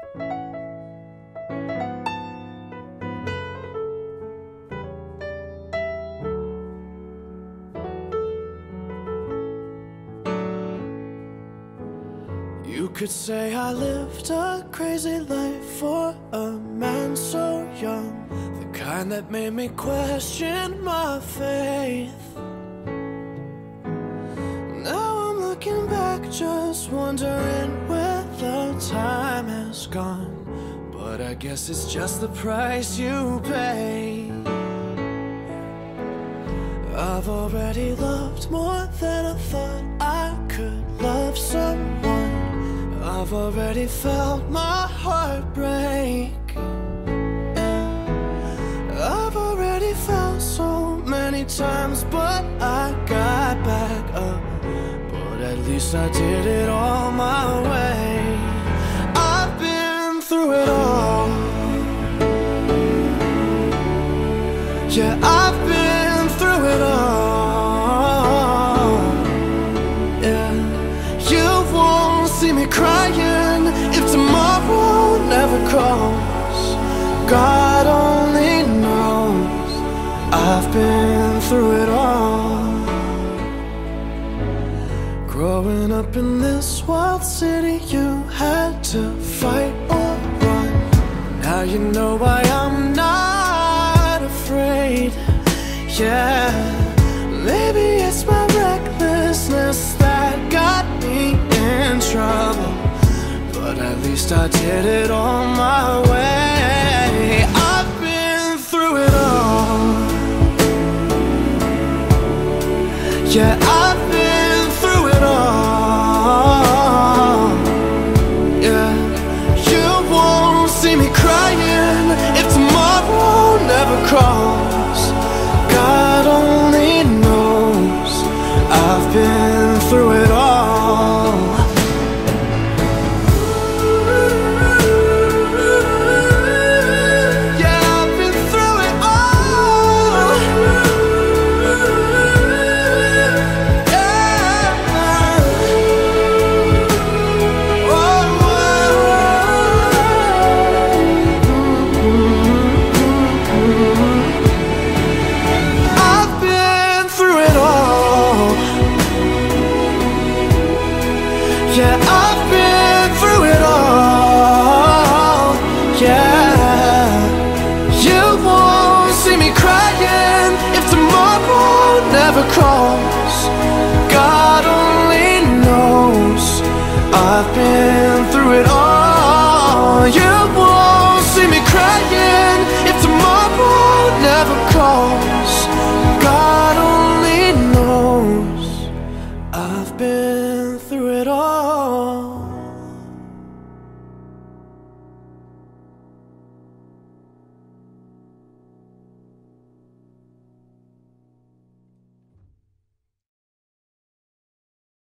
You could say I lived a crazy life for a man so young, the kind that made me question my faith. Now I'm looking back, just wondering where the time has gone. But I guess it's just the price you pay. I've already loved more than I thought I could love someone. I've already felt my heart break. I've already felt so many times, but I got back up. But at least I did it all my way. I've been through it all. Yeah, I've been through it all. Yeah, you won't see me crying if tomorrow never comes. God only knows I've been through it all. Growing up in this wild city, you had to fight or run. Now you know why I'm not afraid. Yeah, maybe it's my recklessness that got me in trouble, but at least I did it all my way. I've been through it all. Yeah, I've been through it all. Yeah, you won't see me crying if tomorrow never comes. God only knows I've been through it all. Yeah, I've been through it all. Yeah. I've been through it all. Yeah, I've been through it all. Yeah, you won't see me crying if tomorrow never comes. God only knows I've been through it all. You won't see me crying if tomorrow never comes.